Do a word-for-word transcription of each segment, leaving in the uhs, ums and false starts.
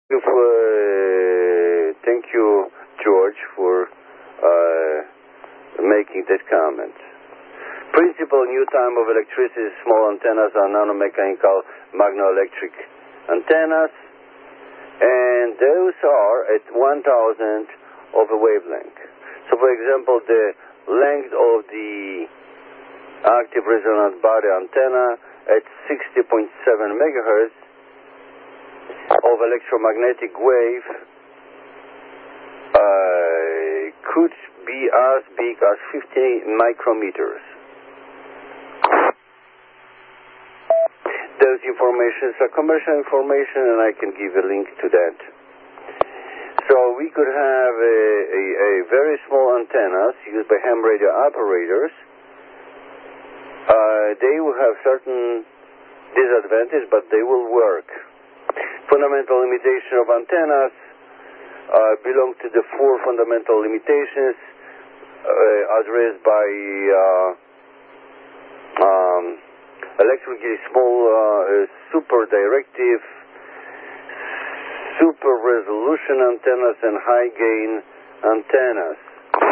you for, uh, thank you, George, for uh, making that comment. Principal new time of electricity, small antennas are nanomechanical magnoelectric antennas, and those are at one thousand of a wavelength. So, for example, the length of the active resonant body antenna at sixty point seven megahertz of electromagnetic wave uh, could be as big as fifty micrometers. Those informations are commercial information, and I can give a link to that. So we could have a, a, a very small antennas used by ham radio operators. Uh, they will have certain disadvantages, but they will work. Fundamental limitation of antennas uh, belong to the four fundamental limitations uh, addressed by uh, um, electrically small, uh, super directive, super resolution antennas, and high gain antennas.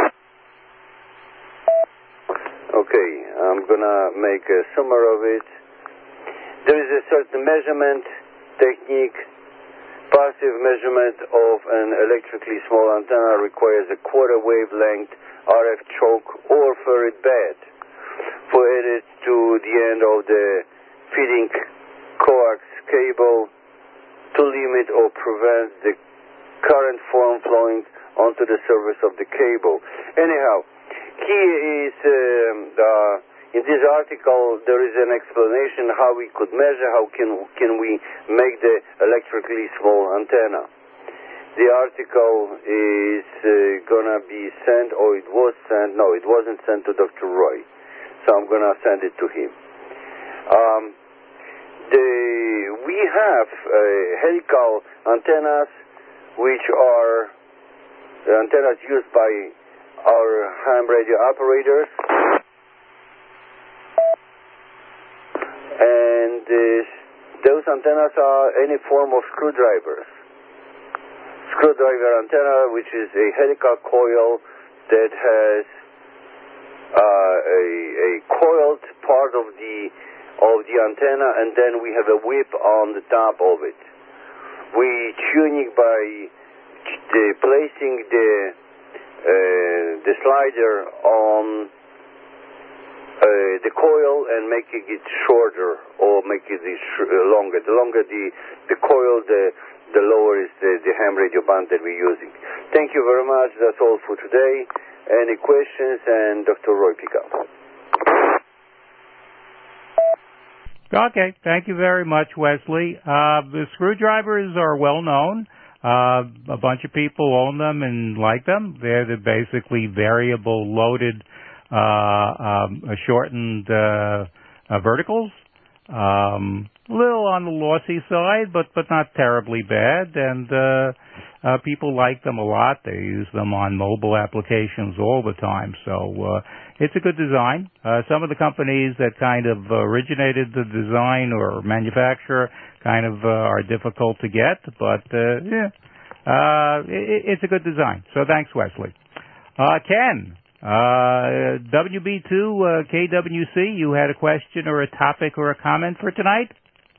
Okay, I'm gonna make a summary of it. There is a certain measurement technique. Passive measurement of an electrically small antenna requires a quarter wavelength R F choke or ferrite bed for it to the end of the feeding coax cable to limit or prevent the current from flowing onto the surface of the cable. Anyhow, here is um, uh, in this article there is an explanation how we could measure, how can can we make the electrically small antenna. The article is uh, gonna be sent, or it was sent, no, it wasn't sent to Doctor Roy, so I'm gonna send it to him. Um, the, we have uh, helical antennas, which are the antennas used by our ham radio operators, and uh, those antennas are any form of screwdrivers. Screwdriver antenna, which is a helical coil that has uh, a, a coiled part of the of the antenna, and then we have a whip on the top of it. We tune it by the, placing the uh, the slider on uh, the coil and making it shorter or making it sh- longer. The longer the the coil, the the lower is the, the ham radio band that we're using. Thank you very much. That's all for today. Any questions? And Doctor Roy, pick up. Okay. Thank you very much, Wesley. Uh, the screwdrivers are well known. Uh, a bunch of people own them and like them. They're the basically variable loaded, uh, um, shortened uh, uh, verticals. Um, a little on the lossy side, but but not terribly bad, and uh, uh, people like them a lot. They use them on mobile applications all the time, so uh, it's a good design. Uh, some of the companies that kind of originated the design or manufacture kind of uh, are difficult to get, but uh, yeah, uh, it, it's a good design. So thanks, Wesley. Uh, Ken. Uh, W B two uh, K W C, you had a question or a topic or a comment for tonight?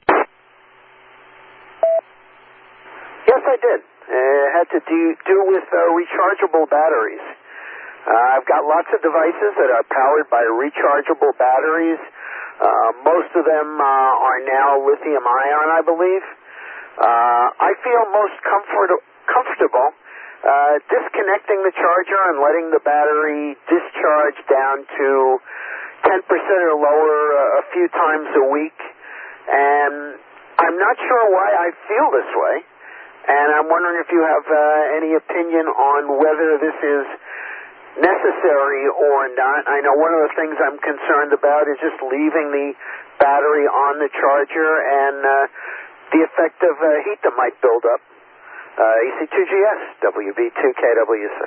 Yes, I did. Uh, it had to do, do with uh, rechargeable batteries. Uh, I've got lots of devices that are powered by rechargeable batteries. Uh, most of them uh, are now lithium ion, I believe. Uh, I feel most comfort- comfortable Uh, disconnecting the charger and letting the battery discharge down to ten percent or lower uh, a few times a week. And I'm not sure why I feel this way, and I'm wondering if you have uh, any opinion on whether this is necessary or not. I know one of the things I'm concerned about is just leaving the battery on the charger and uh, the effect of uh, heat that might build up. Uh, A C two G S, W B two K W C.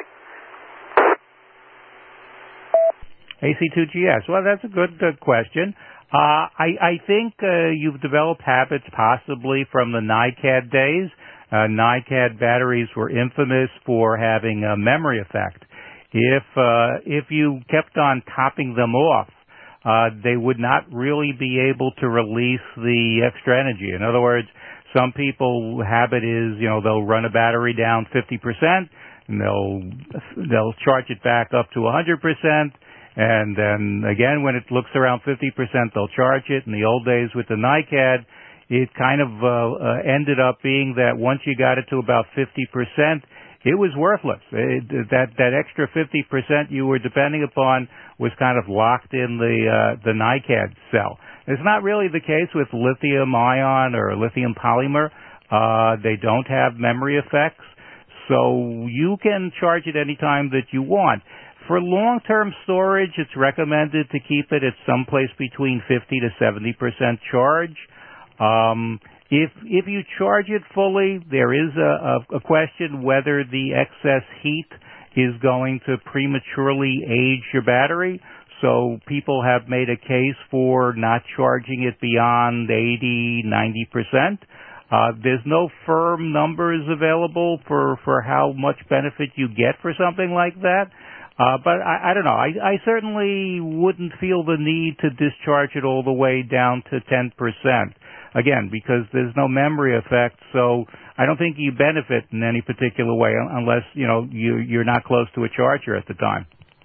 A C two G S. Well, that's a good uh, question. Uh, I, I think uh, you've developed habits possibly from the NICAD days. uh, NiCad batteries were infamous for having a memory effect. If uh, if you kept on topping them off, uh, they would not really be able to release the extra energy. In other words, some people habit is, you know, they'll run a battery down fifty percent and they'll they'll charge it back up to one hundred percent. And then again, when it looks around fifty percent, they'll charge it. In the old days with the NiCad, it kind of uh, uh, ended up being that once you got it to about fifty percent, it was worthless. It, that that extra fifty percent you were depending upon was kind of locked in the uh, the NiCad cell. It's not really the case with lithium ion or lithium polymer. Uh, they don't have memory effects, so you can charge it any time that you want. For long-term storage, it's recommended to keep it at someplace between fifty to seventy percent charge. Um, if if you charge it fully, there is a, a, a question whether the excess heat is going to prematurely age your battery. So people have made a case for not charging it beyond eighty, ninety percent. Uh, there's no firm numbers available for, for how much benefit you get for something like that. Uh, but I, I don't know. I, I certainly wouldn't feel the need to discharge it all the way down to ten percent. Again, because there's no memory effect, so I don't think you benefit in any particular way unless, you know, you, you're not close to a charger at the time.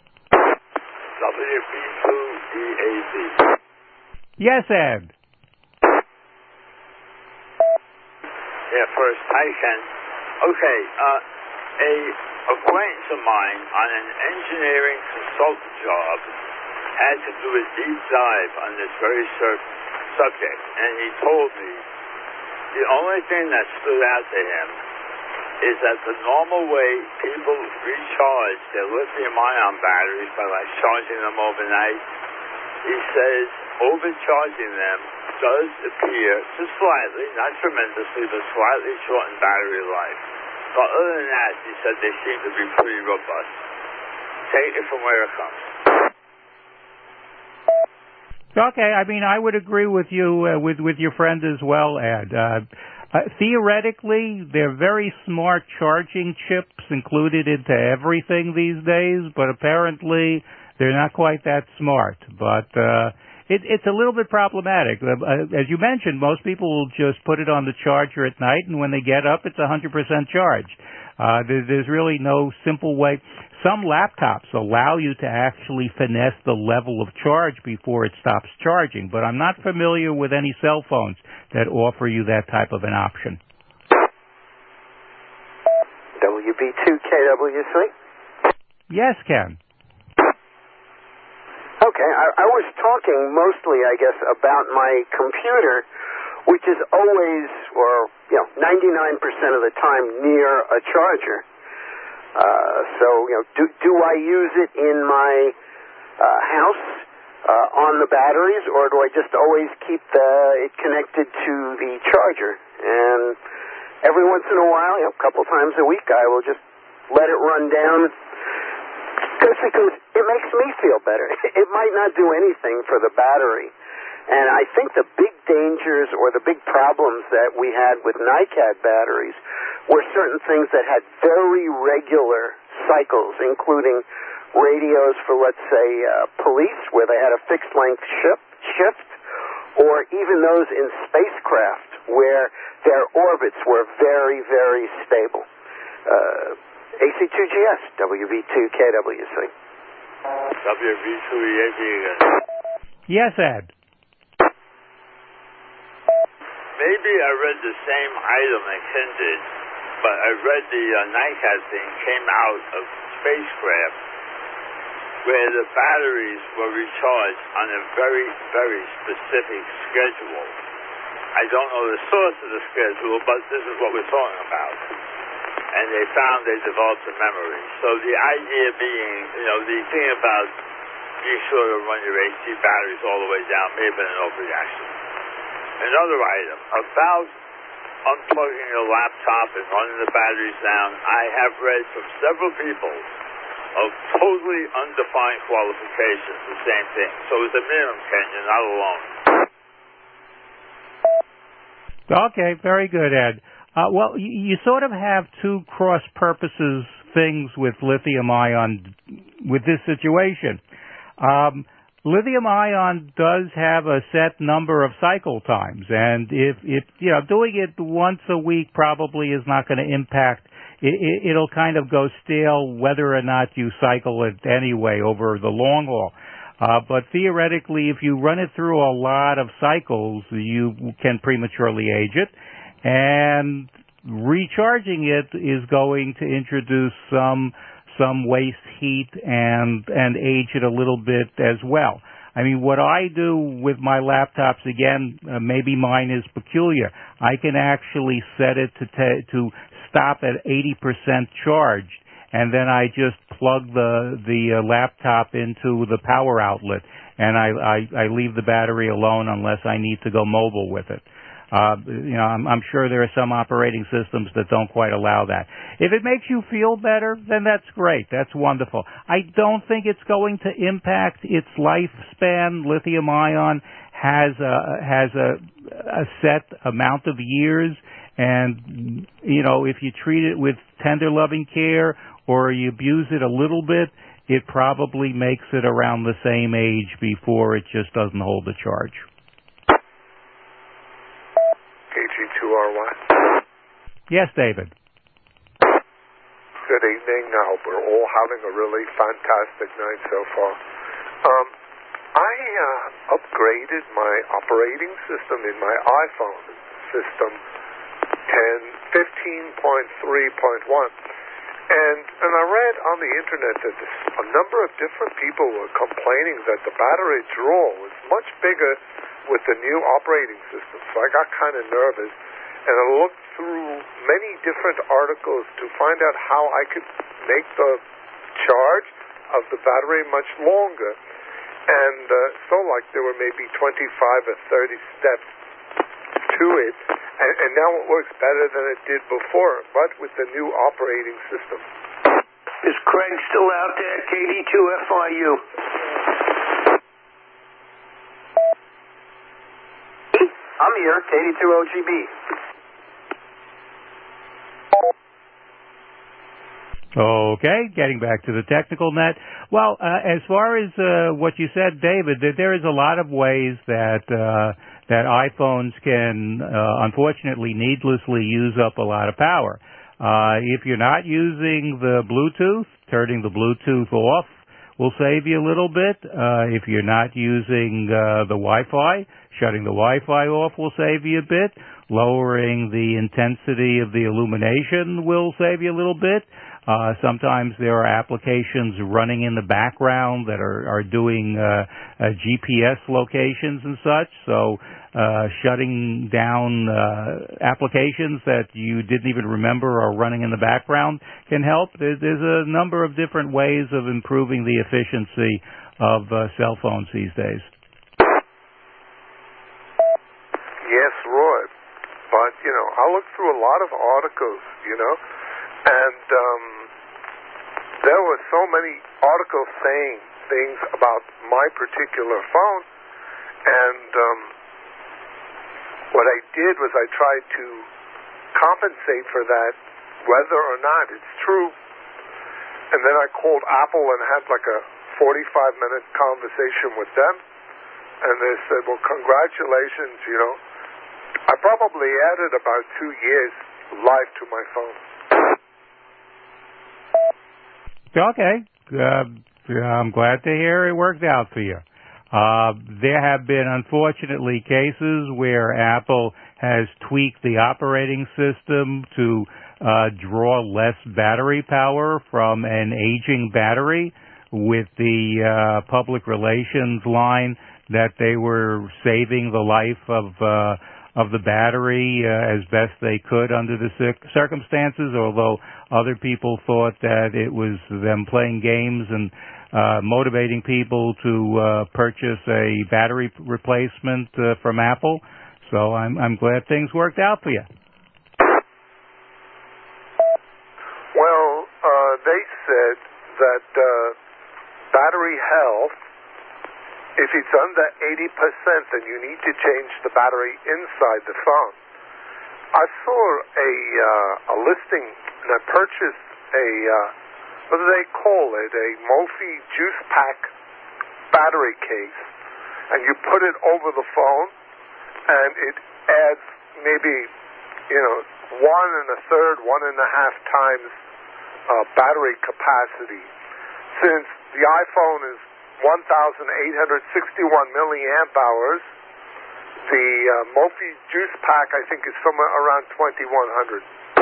W B two D A Z. Yes, Ed. Yeah, first, hi, Ken. Okay, uh, a acquaintance of mine on an engineering consultant job had to do a deep dive on this very certain subject, and he told me the only thing that stood out to him is that the normal way people recharge their lithium-ion batteries by like charging them overnight, he says overcharging them does appear to slightly, not tremendously, but slightly shorten battery life. But other than that, he said they seem to be pretty robust. Take it from where it comes. Okay, I mean, I would agree with you, uh, with, with your friend as well, Ed. Uh, uh, theoretically, they're very smart charging chips included into everything these days, but apparently they're not quite that smart. But uh, it, it's a little bit problematic. Uh, as you mentioned, most people will just put it on the charger at night, and when they get up, it's one hundred percent charged. Uh, there, there's really no simple way. Some laptops allow you to actually finesse the level of charge before it stops charging, but I'm not familiar with any cell phones that offer you that type of an option. W B two K W C? Yes, Ken. Okay, I, I was talking mostly, I guess, about my computer, which is always, or, you know, ninety-nine percent of the time near a charger. Uh, so, you know, do, do I use it in my uh, house uh, on the batteries, or do I just always keep the, it connected to the charger? And every once in a while, you know, a couple times a week, I will just let it run down, just because it makes me feel better. It might not do anything for the battery. And I think the big dangers or the big problems that we had with NiCad batteries were certain things that had very regular cycles, including radios for, let's say, uh, police, where they had a fixed length shift, shift, or even those in spacecraft, where their orbits were very, very stable. Uh, A C two G S, W B two K W C. W B two E A Z again. Yes, Ed. Maybe I read the same item that Ken did, but I read the uh, NiCad thing came out of spacecraft where the batteries were recharged on a very, very specific schedule. I don't know the source of the schedule, but this is what we're talking about. And they found they developed a memory. So the idea being, you know, the thing about being sure to run your A C batteries all the way down may have been an overreaction. Another item, about unplugging your laptop and running the batteries down, I have read from several people of totally undefined qualifications, the same thing. So it's a minimum, Ken, you're not alone. Okay, very good, Ed. Uh, well, you, you sort of have two cross-purposes things with lithium-ion with this situation. Um, lithium-ion does have a set number of cycle times, and if, if you know, doing it once a week probably is not going to impact. It, it, it'll kind of go stale whether or not you cycle it anyway over the long haul. Uh, but theoretically, if you run it through a lot of cycles, you can prematurely age it. And recharging it is going to introduce some some waste heat and and age it a little bit as well. I mean, what I do with my laptops, again, uh, maybe mine is peculiar. I can actually set it to t- to stop at eighty percent charged, and then I just plug the the uh, laptop into the power outlet, and I, I I leave the battery alone unless I need to go mobile with it. Uh, you know, I'm, I'm sure there are some operating systems that don't quite allow that. If it makes you feel better, then that's great. That's wonderful. I don't think it's going to impact its lifespan. Lithium-ion has a, has a, a set amount of years, and, you know, if you treat it with tender, loving care or you abuse it a little bit, it probably makes it around the same age before it just doesn't hold the charge. K G two R Y. Yes, David. Good evening. I hope we're all having a really fantastic night so far. Um, I uh, upgraded my operating system in my iPhone system ten, fifteen point three point one. And, and I read on the internet that this, a number of different people were complaining that the battery draw was much bigger with the new operating system. So I got kind of nervous, and I looked through many different articles to find out how I could make the charge of the battery much longer. And uh, so like there were maybe twenty-five or thirty steps to it, and, and now it works better than it did before, but with the new operating system. Is Craig still out there? K D two F I U. I'm here, K D two O G B. Okay, getting back to the technical net. Well, uh, as far as uh, what you said, David, that there is a lot of ways that uh, that iPhones can, uh, unfortunately, needlessly use up a lot of power. Uh, if you're not using the Bluetooth, turning the Bluetooth off will save you a little bit. Uh, if you're not using uh, the Wi-Fi, shutting the Wi-Fi off will save you a bit. Lowering the intensity of the illumination will save you a little bit. Uh, sometimes there are applications running in the background that are, are doing uh, uh, G P S locations and such. So uh, shutting down uh, applications that you didn't even remember are running in the background can help. There's, there's a number of different ways of improving the efficiency of uh, cell phones these days. Yes, Roy. But, you know, I looked through a lot of articles, you know, and um, there were so many articles saying things about my particular phone, and um, what I did was I tried to compensate for that, whether or not it's true, and then I called Apple and had like a forty-five minute conversation with them, and they said, well, congratulations, you know, I probably added about two years life to my phone. Okay. Uh, I'm glad to hear it worked out for you. Uh, there have been, unfortunately, cases where Apple has tweaked the operating system to uh, draw less battery power from an aging battery with the uh, public relations line that they were saving the life of uh, of the battery uh, as best they could under the circumstances, although other people thought that it was them playing games and uh, motivating people to uh, purchase a battery replacement uh, from Apple. So I'm, I'm glad things worked out for you. Well, uh, they said that uh, battery health, if it's under eighty percent, then you need to change the battery inside the phone. I saw a uh, a listing, and I purchased a uh, what do they call it? A Mophie juice pack battery case, and you put it over the phone, and it adds maybe, you know, one and a third, one and a half times uh, battery capacity. Since the iPhone is one thousand eight hundred sixty-one milliamp hours, the uh, Mophie juice pack, I think, is somewhere around twenty-one hundred.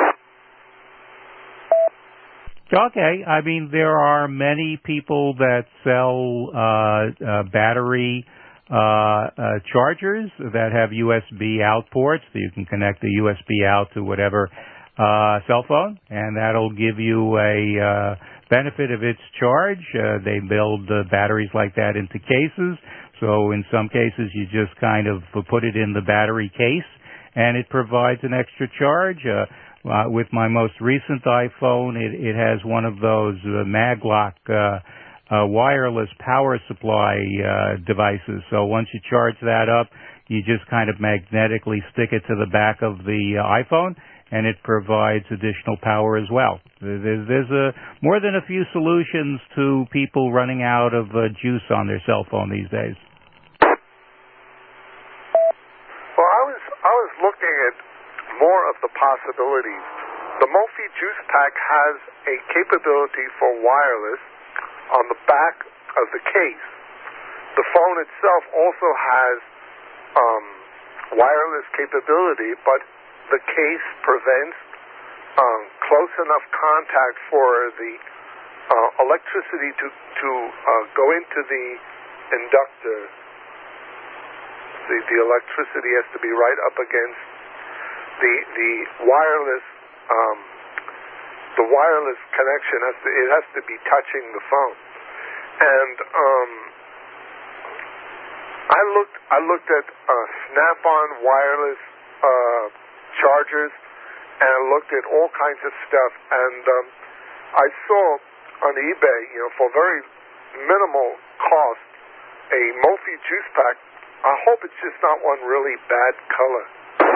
Okay, I mean, there are many people that sell uh, uh, battery uh, uh, chargers that have U S B out ports, so you can connect the U S B out to whatever uh, cell phone, and that'll give you a uh, benefit of its charge. Uh, they build uh, batteries like that into cases, so in some cases you just kind of put it in the battery case, and it provides an extra charge. Uh, Uh, with my most recent iPhone, it, it has one of those uh, Maglock uh, uh, wireless power supply uh, devices. So once you charge that up, you just kind of magnetically stick it to the back of the uh, iPhone, and it provides additional power as well. There's, there's a, more than a few solutions to people running out of uh, juice on their cell phone these days. Well, I was I was looking at more of the possibilities. The Mophie Juice Pack has a capability for wireless on the back of the case. The phone itself also has um, wireless capability, but the case prevents um, close enough contact for the uh, electricity to, to uh, go into the inductor. The, the electricity has to be right up against The the wireless um, the wireless connection has to it has to be touching the phone, and um, I looked I looked at uh, Snap-on wireless uh, chargers, and I looked at all kinds of stuff, and um, I saw on eBay, you know, for very minimal cost, a Mophie juice pack. I hope it's just not one really bad color.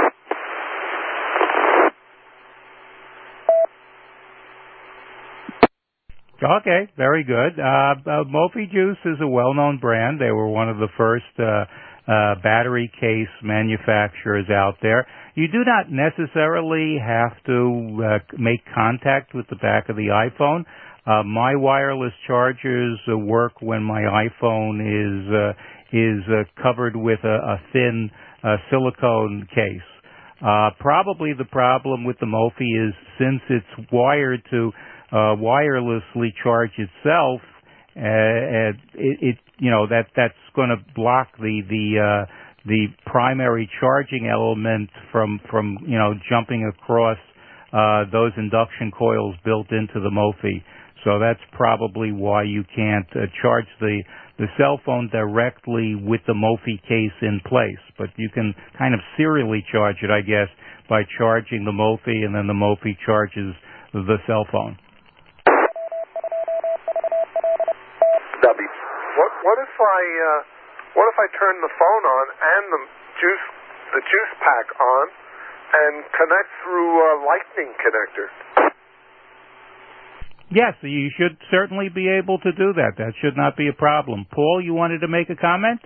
Okay, very good. Uh, uh, Mophie Juice is a well-known brand. They were one of the first uh, uh, battery case manufacturers out there. You do not necessarily have to uh, make contact with the back of the iPhone. Uh, my wireless chargers uh, work when my iPhone is uh, is uh, covered with a, a thin uh, silicone case. Uh, probably the problem with the Mophie is since it's wired to Uh, wirelessly charge itself, uh, it, it you know that that's going to block the the uh, the primary charging element from from you know jumping across uh, those induction coils built into the Mophie. So that's probably why you can't uh, charge the the cell phone directly with the Mophie case in place. But you can kind of serially charge it, I guess, by charging the Mophie, and then the Mophie charges the cell phone. What what if I uh, what if I turn the phone on and the juice the juice pack on and connect through a lightning connector? Yes, you should certainly be able to do that. That should not be a problem. Paul, you wanted to make a comment?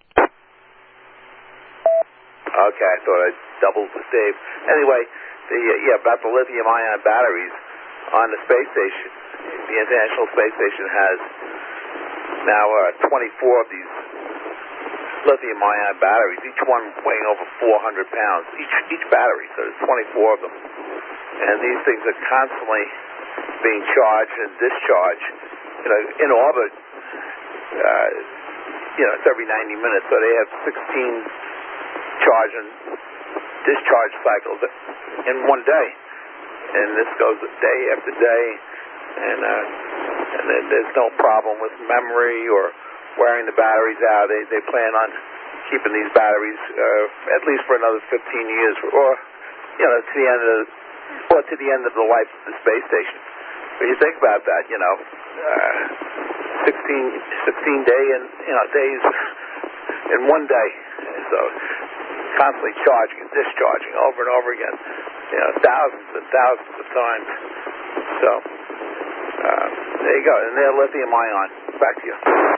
Okay, I thought I'd double the Dave. Anyway, the uh, yeah about the lithium-ion batteries on the space station. The International Space Station has now uh, twenty-four of these lithium-ion batteries, each one weighing over four hundred pounds, each each battery, so there's twenty-four of them. And these things are constantly being charged and discharged. You know, in orbit, uh, you know, it's every ninety minutes, so they have sixteen charge and discharge cycles in one day. And this goes day after day, and uh, and there's no problem with memory or wearing the batteries out. They they plan on keeping these batteries uh, at least for another fifteen years, or you know, to the end of or to the end of the life of the space station. When you think about that, you know, uh, sixteen, sixteen day and you know days in one day. So constantly charging and discharging over and over again, you know, thousands and thousands of times. So uh, there you go, and they're lithium ion. Back to you.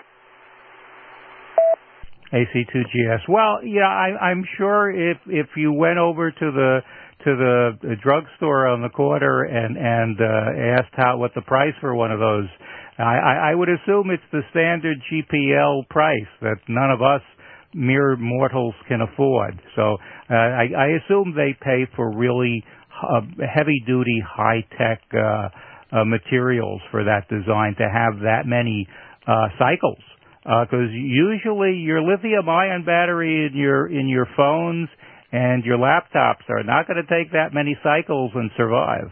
A C two G S. Well, yeah, I, I'm sure if if you went over to the to the drugstore on the corner and and uh, asked how what the price for one of those, I, I would assume it's the standard G P L price that none of us mere mortals can afford. So uh, I, I assume they pay for really uh, heavy-duty, high-tech uh, uh, materials for that design to have that many uh, cycles. Because uh, usually your lithium-ion battery in your in your phones and your laptops are not going to take that many cycles and survive.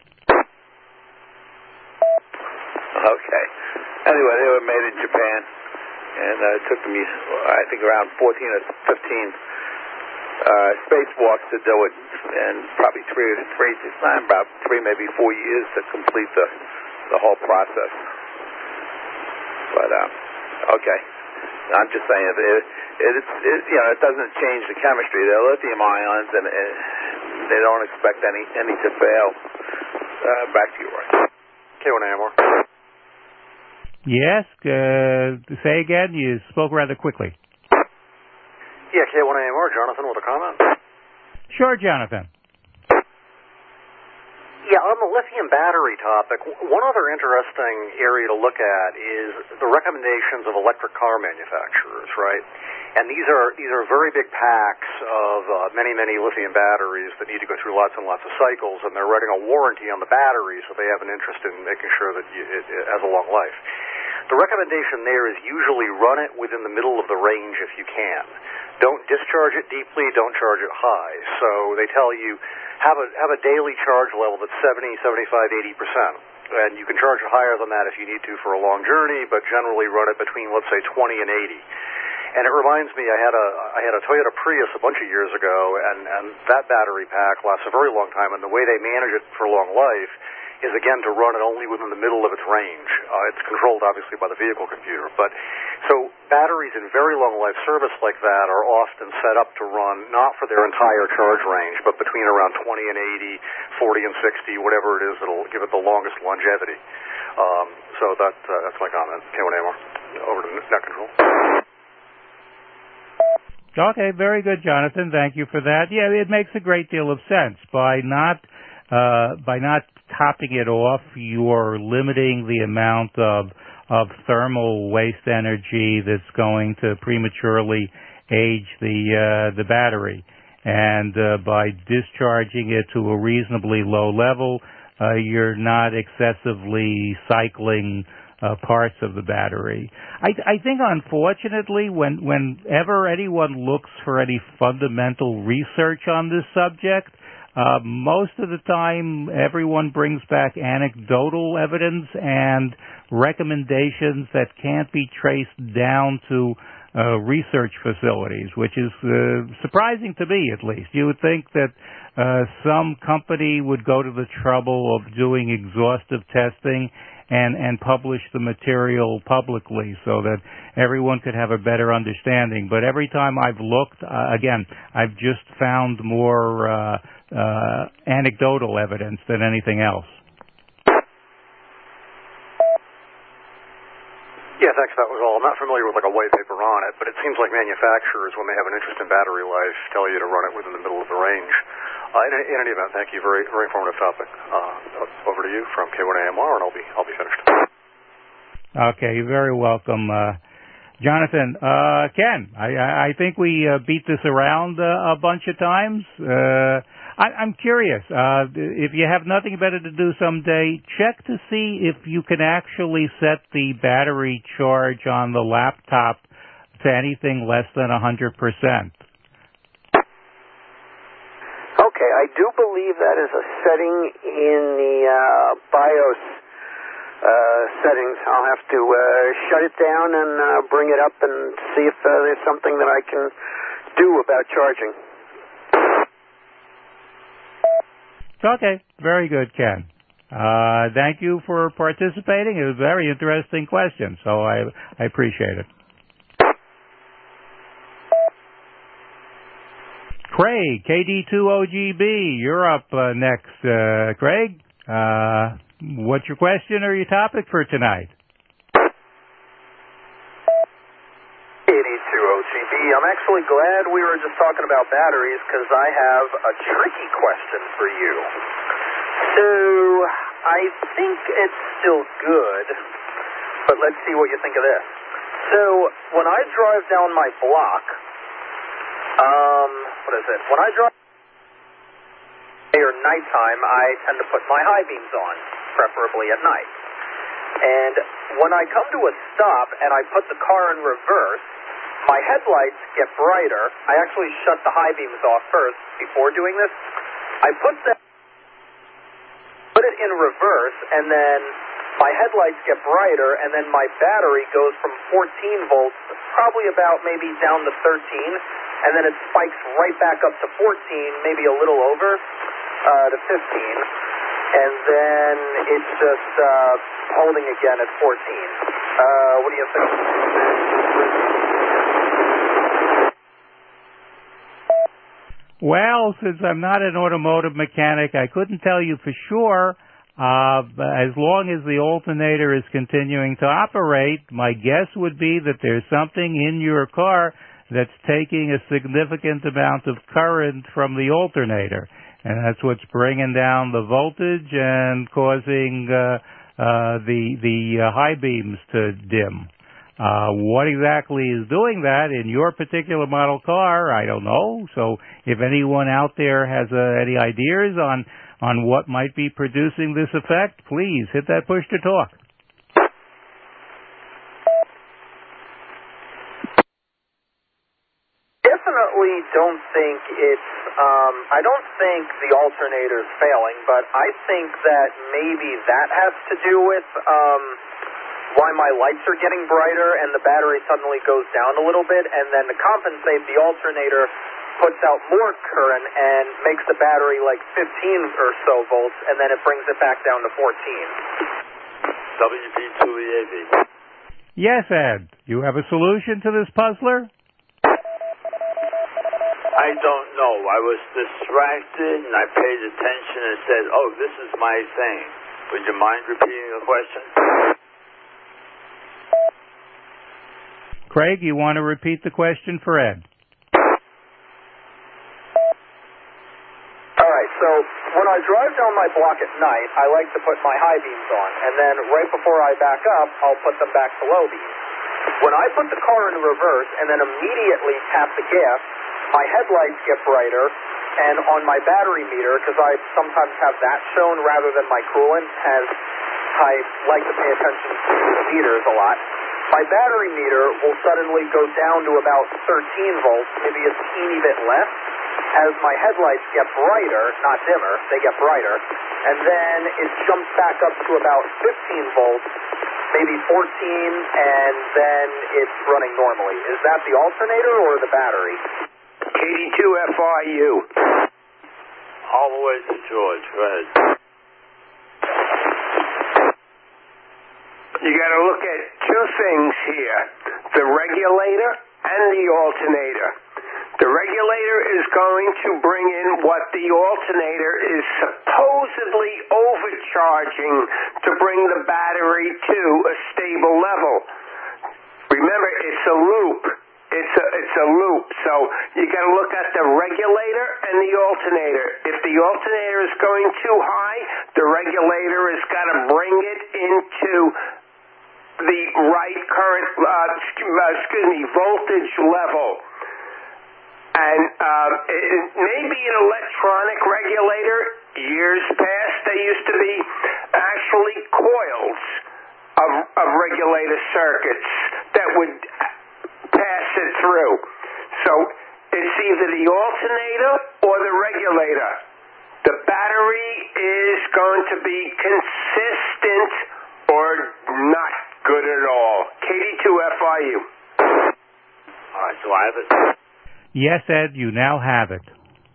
Okay. Anyway, they were made in Japan, and uh, it took them, I think, around fourteen or fifteen uh, spacewalks to do it, and probably three, three, not about three, maybe four years to complete the the whole process. But uh, okay, I'm just saying it, it, it's it, you know, it doesn't change the chemistry. They're lithium ions, and it, they don't expect any any to fail. Uh, back to you, Roy. K one A M R. Yes, uh, say again, you spoke rather quickly. Yeah, K one A M R, Jonathan with a comment. Sure, Jonathan. Yeah, on the lithium battery topic, one other interesting area to look at is the recommendations of electric car manufacturers, right? And these are these are very big packs of uh, many, many lithium batteries that need to go through lots and lots of cycles, and they're writing a warranty on the battery, so they have an interest in making sure that you, it, it has a long life. The recommendation there is usually run it within the middle of the range if you can. Don't discharge it deeply, don't charge it high. So they tell you have a have a daily charge level that's seventy, seventy-five, eighty percent. And you can charge it higher than that if you need to for a long journey, but generally run it between, let's say, twenty and eighty. And it reminds me, I had a I had a Toyota Prius a bunch of years ago, and, and that battery pack lasts a very long time, and the way they manage it for long life is, again, to run it only within the middle of its range. Uh, it's controlled, obviously, by the vehicle computer. But so batteries in very long life service like that are often set up to run not for their entire charge range, but between around twenty and eighty, forty and sixty, whatever it is that'll give it the longest longevity. Um, so that uh, that's my comment. K one A M R. Over to net control. Okay, very good, Jonathan. Thank you for that. Yeah, it makes a great deal of sense. By not uh, by not topping it off, you're limiting the amount of of thermal waste energy that's going to prematurely age the uh, the battery. And uh, by discharging it to a reasonably low level, uh, you're not excessively cycling Uh, parts of the battery. I, I think, unfortunately, when whenever anyone looks for any fundamental research on this subject, uh, most of the time everyone brings back anecdotal evidence and recommendations that can't be traced down to uh, research facilities, which is uh, surprising to me, at least. You would think that uh, some company would go to the trouble of doing exhaustive testing and, and publish the material publicly so that everyone could have a better understanding. But every time I've looked, uh, again, I've just found more uh, uh, anecdotal evidence than anything else. Yeah, thanks. That was all. I'm not familiar with like a white paper on it, but it seems like manufacturers, when they have an interest in battery life, tell you to run it within the middle of the range. Uh, in, in any event, thank you. Very, very informative topic. Uh, over to you from K one A M R, and I'll be, I'll be finished. Okay, you're very welcome, uh, Jonathan. Uh, Ken, I, I think we uh, beat this around uh, a bunch of times. Uh, I, I'm curious. Uh, if you have nothing better to do someday, check to see if you can actually set the battery charge on the laptop to anything less than one hundred percent. Okay, I do believe that is a setting in the uh, BIOS uh, settings. I'll have to uh, shut it down and uh, bring it up and see if uh, there's something that I can do about charging. Okay, very good, Ken. Uh, thank you for participating. It was a very interesting question, so I, I appreciate it. Craig, K D two O G B, you're up uh, next. Uh, Craig, uh, what's your question or your topic for tonight? K D two O G B, I'm actually glad we were just talking about batteries because I have a tricky question for you. So, I think it's still good, but let's see what you think of this. So, when I drive down my block, um, what is it? When I drive day or nighttime, I tend to put my high beams on, preferably at night. And when I come to a stop and I put the car in reverse, my headlights get brighter. I actually shut the high beams off first before doing this. I put that, put it in reverse, and then my headlights get brighter, and then my battery goes from fourteen volts, probably about maybe down to thirteen, and then it spikes right back up to fourteen, maybe a little over, uh, to fifteen, and then it's just uh, holding again at fourteen. Uh, what do you think? Well, since I'm not an automotive mechanic, I couldn't tell you for sure. Uh, as long as the alternator is continuing to operate, my guess would be that there's something in your car that's taking a significant amount of current from the alternator. And that's what's bringing down the voltage and causing uh, uh, the, the uh, high beams to dim. Uh, what exactly is doing that in your particular model car, I don't know. So if anyone out there has uh, any ideas on, on what might be producing this effect, please hit that push to talk. Definitely don't think it's, um, I don't think the alternator's failing, but I think that maybe that has to do with, um, why my lights are getting brighter and the battery suddenly goes down a little bit, and then to compensate, the alternator puts out more current and makes the battery like fifteen or so volts, and then it brings it back down to fourteen. W P two E A V. Yes, Ed. You have a solution to this puzzler? I don't know. I was distracted and I paid attention and said, oh, this is my thing. Would you mind repeating the question? Craig, you want to repeat the question for Ed? All right, so when I drive down my block at night, I like to put my high beams on, and then right before I back up, I'll put them back to low beams. When I put the car in reverse and then immediately tap the gas, my headlights get brighter, and on my battery meter, because I sometimes have that shown rather than my coolant, as I like to pay attention to the meters a lot, my battery meter will suddenly go down to about thirteen volts, maybe a teeny bit less, as my headlights get brighter, not dimmer, they get brighter, and then it jumps back up to about fifteen volts, maybe fourteen, and then it's running normally. Is that the alternator or the battery? K D two F I U. All the way to George. Go ahead. You got to look at two things here, the regulator and the alternator. The regulator is going to bring in what the alternator is supposedly overcharging to bring the battery to a stable level. Remember, it's a loop. It's a, it's a loop. So you got to look at the regulator and the alternator. If the alternator is going too high, the regulator has got to bring it into the right current, uh, excuse me, voltage level. And um, it may be an electronic regulator. Years past, they used to be actually coils of, of regulator circuits that would pass it through. So it's either the alternator or the regulator. The battery is going to be consistent or not good at all. K D two F I U. All right, do I have it? Yes, Ed, you now have it.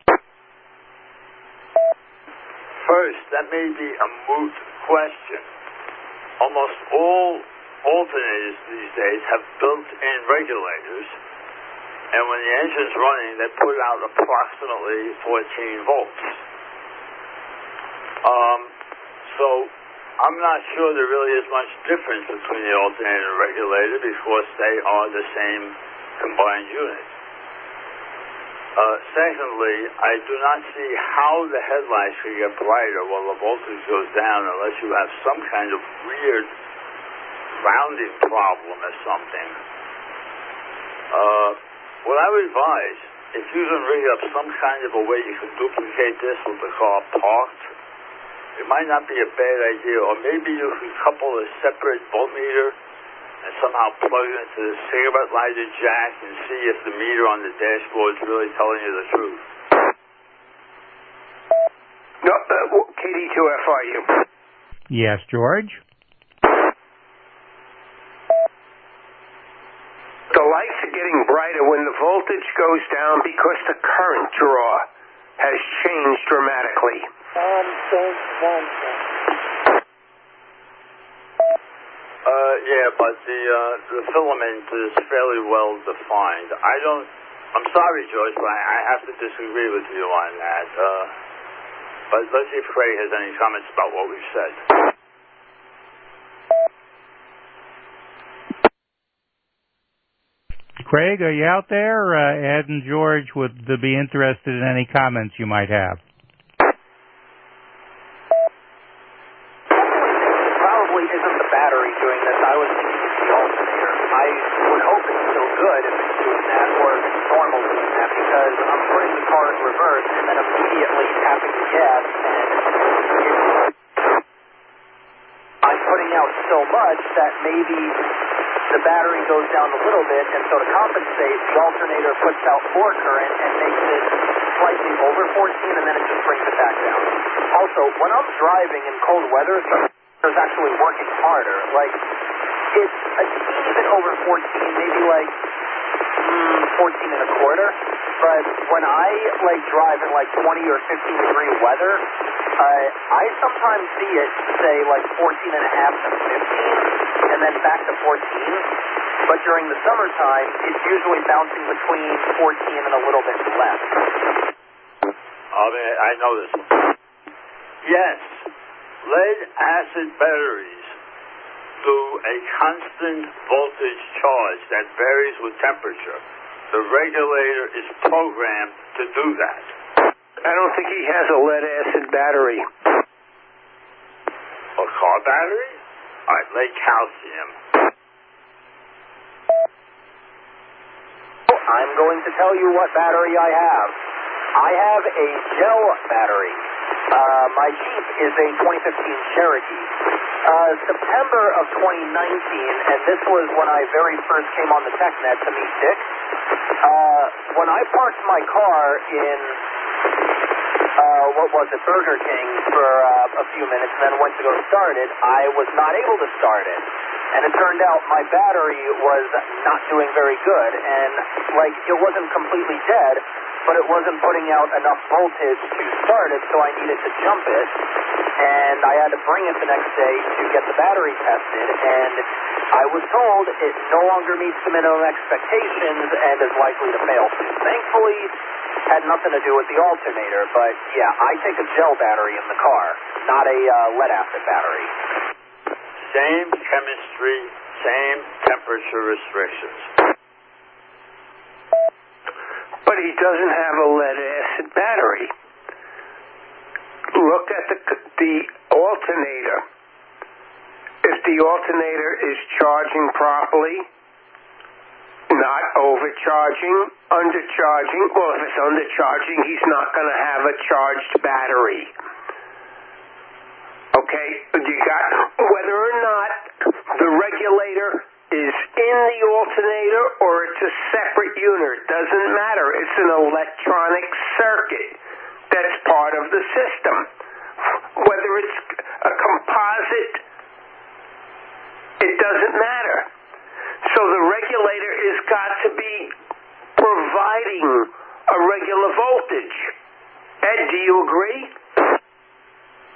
First, that may be a moot question. Almost all alternators these days have built-in regulators, and when the engine's running, they put out approximately fourteen volts. Um, so I'm not sure there really is much difference between the alternator and regulator because they are the same combined unit. Uh, secondly, I do not see how the headlights can get brighter while the voltage goes down unless you have some kind of weird grounding problem or something. Uh, what I would advise, if you can rig up some kind of a way you can duplicate this with the car parked, it might not be a bad idea. Or maybe you can couple a separate voltmeter and somehow plug it into the cigarette lighter jack and see if the meter on the dashboard is really telling you the truth. No, uh, K D two F R U. Yes, George? The lights are getting brighter when the voltage goes down because the current draw has changed dramatically. Um, don't want that. Uh, yeah, but the uh, the filament is fairly well defined. I don't. I'm sorry, George, but I, I have to disagree with you on that. Uh, but let's see if Craig has any comments about what we've said. Craig, are you out there? Uh, Ed and George would be interested in any comments you might have. Probably isn't the battery doing this. I was thinking it's the alternator. I would hope it's still good if it's doing that, or if it's normal doing that, because I'm putting the car in reverse and then immediately tapping the gas, and it's, I'm putting out so much that maybe the battery goes down a little bit, and so to compensate, the alternator puts out more current and makes it slightly over fourteen, and then it just brings it back down. Also, when I'm driving in cold weather, it's actually working harder. Like, it's a teeny bit over fourteen, maybe like mm, fourteen and a quarter, but when I, like, drive in, like, twenty or fifteen degree weather, uh, I sometimes see it, say, like, fourteen and a half to fifteen, and then back to fourteen, but during the summertime, it's usually bouncing between fourteen and a little bit less. I mean, I know this one. Yes, lead-acid batteries do a constant voltage charge that varies with temperature. The regulator is programmed to do that. I don't think he has a lead-acid battery. A car battery? All right, lead calcium. I'm going to tell you what battery I have. I have a gel battery. Uh, my Jeep is a twenty fifteen Cherokee. Uh, September of twenty nineteen, and this was when I very first came on the TechNet to meet Dick. Uh, when I parked my car in, uh, what was it, Burger King for uh, a few minutes, and then went to go start it, I was not able to start it. And it turned out my battery was not doing very good, and, like, it wasn't completely dead, but it wasn't putting out enough voltage to start it, so I needed to jump it, and I had to bring it the next day to get the battery tested, and I was told it no longer meets the minimum expectations and is likely to fail soon. Thankfully, had nothing to do with the alternator, but yeah, I take a gel battery in the car, not a uh, lead-acid battery. Same chemistry, same temperature restrictions. But he doesn't have a lead-acid battery. Look at the the alternator. If the alternator is charging properly, not overcharging, undercharging, well, if it's undercharging, he's not going to have a charged battery. Okay, you got, whether or not the regulator is in the alternator or it's a separate unit, doesn't matter. It's an electronic circuit that's part of the system. Whether it's a composite, it doesn't matter. So the regulator has got to be providing a regular voltage. Ed, do you agree?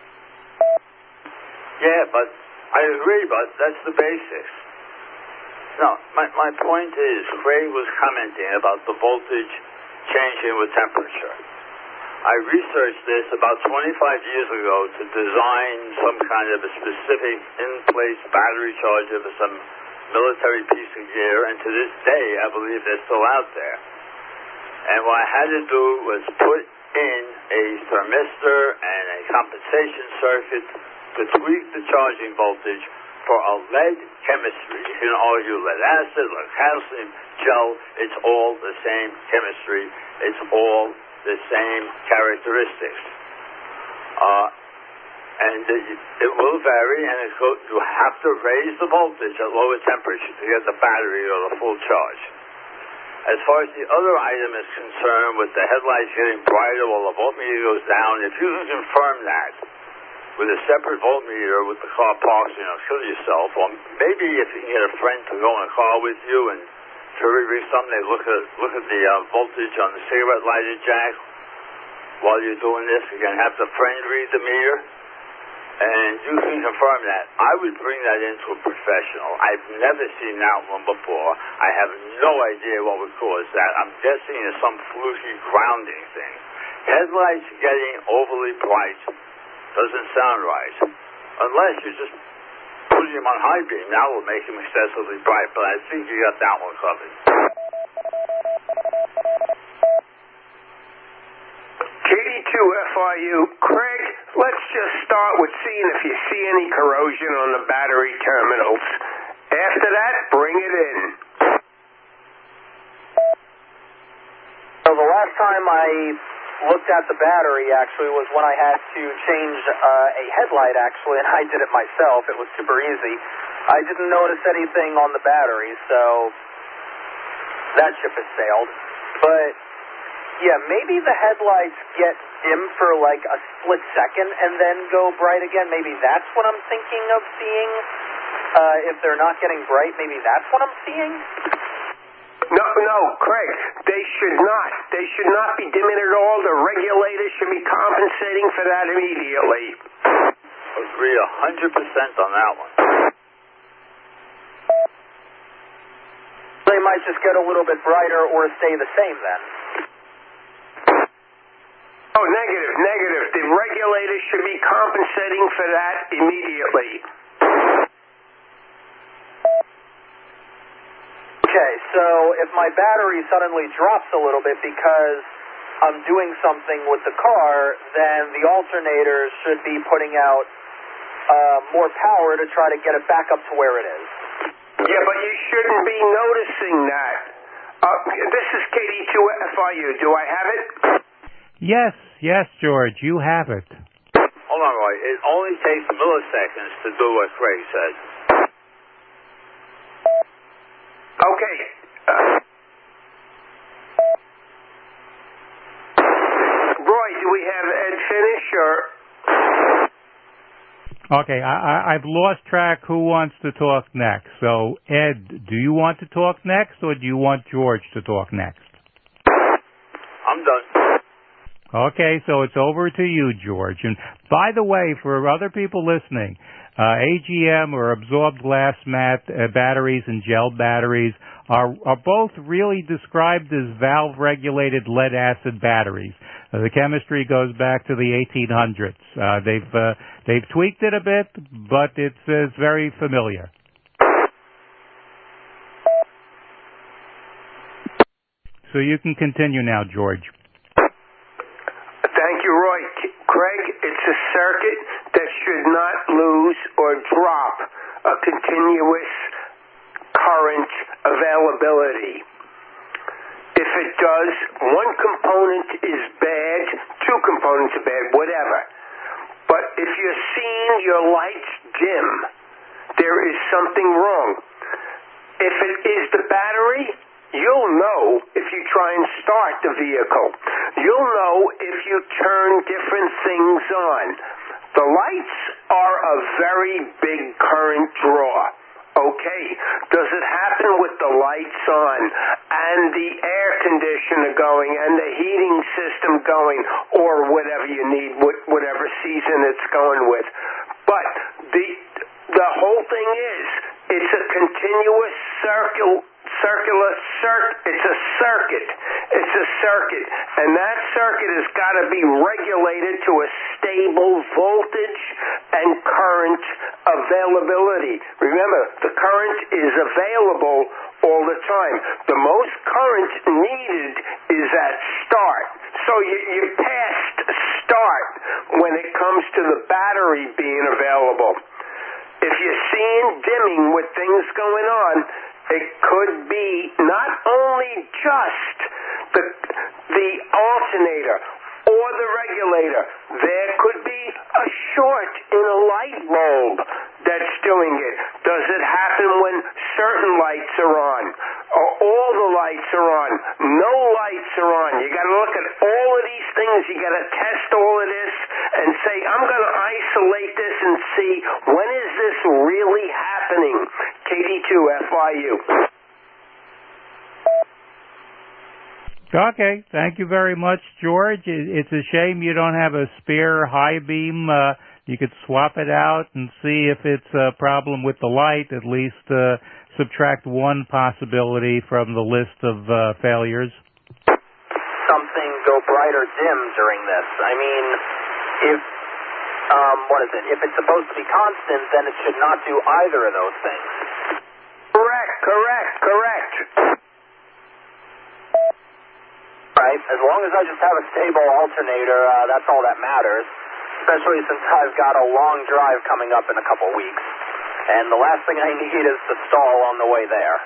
Yeah, but I agree, but that's the basics. No, my, my point is, Craig was commenting about the voltage changing with temperature. I researched this about twenty-five years ago to design some kind of a specific in-place battery charger for some military piece of gear, and to this day, I believe they're still out there. And what I had to do was put in a thermistor and a compensation circuit to tweak the charging voltage for a lead chemistry. You can argue lead acid, lead calcium, gel, it's all the same chemistry. It's all the same characteristics. Uh, and it, it will vary, and it go, you have to raise the voltage at lower temperature to get the battery or the full charge. As far as the other item is concerned, with the headlights getting brighter while the voltmeter goes down, if you can confirm that with a separate voltmeter with the car parked, you know, kill yourself, or maybe if you can get a friend to go in a car with you and jury someday look at look at the uh, voltage on the cigarette lighter jack while you're doing this. You're going to have the friend read the meter, and you can confirm that. I would bring that into a professional. I've never seen that one before. I have no idea what would cause that. I'm guessing it's some fluky grounding thing. Headlights getting overly bright doesn't sound right, unless you just putting them on high beam. That will make them excessively bright, but I think you got that one covered. K D two F I U, Craig, let's just start with seeing if you see any corrosion on the battery terminals. After that, bring it in. So the last time I looked at the battery, actually, was when I had to change uh, a headlight, actually, and I did it myself. It was super easy. I didn't notice anything on the battery, so that ship has sailed. But, yeah, maybe the headlights get dim for, like, a split second and then go bright again. Maybe that's what I'm thinking of seeing. Uh, if they're not getting bright, maybe that's what I'm seeing. No, no, Craig, they should not. They should not be dimming at all. The regulators should be compensating for that immediately. Agree one hundred percent on that one. They might just get a little bit brighter or stay the same then. Oh, negative, negative. The regulators should be compensating for that immediately. Okay, so if my battery suddenly drops a little bit because I'm doing something with the car, then the alternators should be putting out uh, more power to try to get it back up to where it is. Yeah, but you shouldn't be noticing that. Uh, this is K D two F I U. Do I have it? Yes, yes, George, you have it. Hold on, Roy. It only takes milliseconds to do what Craig said. Okay. Uh, Roy, do we have Ed finish, or? Okay, I, I, I've lost track who wants to talk next. So, Ed, do you want to talk next, or do you want George to talk next? I'm done. Okay, so it's over to you, George. And by the way, for other people listening, uh, A G M or absorbed glass mat uh, batteries and gel batteries are, are both really described as valve-regulated lead-acid batteries. Uh, the chemistry goes back to the eighteen hundreds. Uh, they've uh, they've tweaked it a bit, but it's, uh, it's very familiar. So you can continue now, George. Thank you, Roy. Craig, it's a circuit that should not lose or drop a continuous current availability. If it does, one component is bad, two components are bad, whatever. But if you're seeing your lights dim, there is something wrong. If it is the battery, you'll know if you try and start the vehicle. You'll know if you turn different things on. The lights are a very big current draw. Okay, does it happen with the lights on and the air conditioner going and the heating system going, or whatever you need, whatever season it's going with? But the the whole thing is, it's a continuous circle, circular circuit. It's a circuit. It's a circuit. And that circuit has got to be regulated to a stable voltage and current availability. Remember, the current is available all the time. The most current needed is at start. So you, you're past start when it comes to the battery being available. If you're seeing dimming with things going on, it could be not only just the, the alternator or the regulator. There could be a short in a light bulb that's doing it. Does it happen when certain lights are on? Or all the lights are on? No lights are on. You got to look at all of these things. You got to test all of this and say, I'm going to isolate this and see when is this really happening. K D two F I U. Okay, thank you very much, George. It's a shame you don't have a spare high beam. Uh, you could swap it out and see if it's a problem with the light, at least uh, subtract one possibility from the list of uh, failures. Something go bright or dim during this. I mean, if, um, what is it? If it's supposed to be constant, then it should not do either of those things. Correct, correct, correct. Right, as long as I just have a stable alternator, uh, that's all that matters, especially since I've got a long drive coming up in a couple weeks, and the last thing I need is to stall on the way there.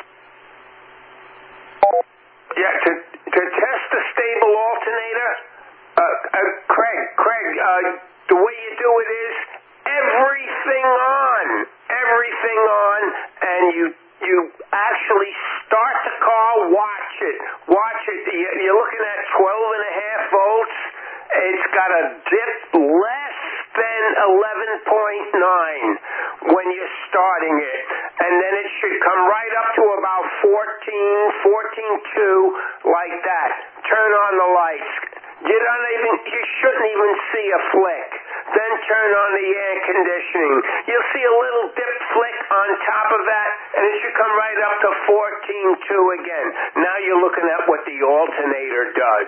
Yeah, to, to test a stable alternator, uh, uh, Craig, Craig, uh, the way you do it is everything on, everything on, and you you actually start the car, watch it, watch it. You're looking at twelve and a half volts. It's got a dip less than eleven point nine when you're starting it. And then it should come right up to about fourteen, fourteen point two, like that. Turn on the lights. You don't even, you shouldn't even see a flick. Then turn on the air conditioning. You'll see a little dip flick on top of that, and it should come right up to fourteen point two again. Now you're looking at what the alternator does.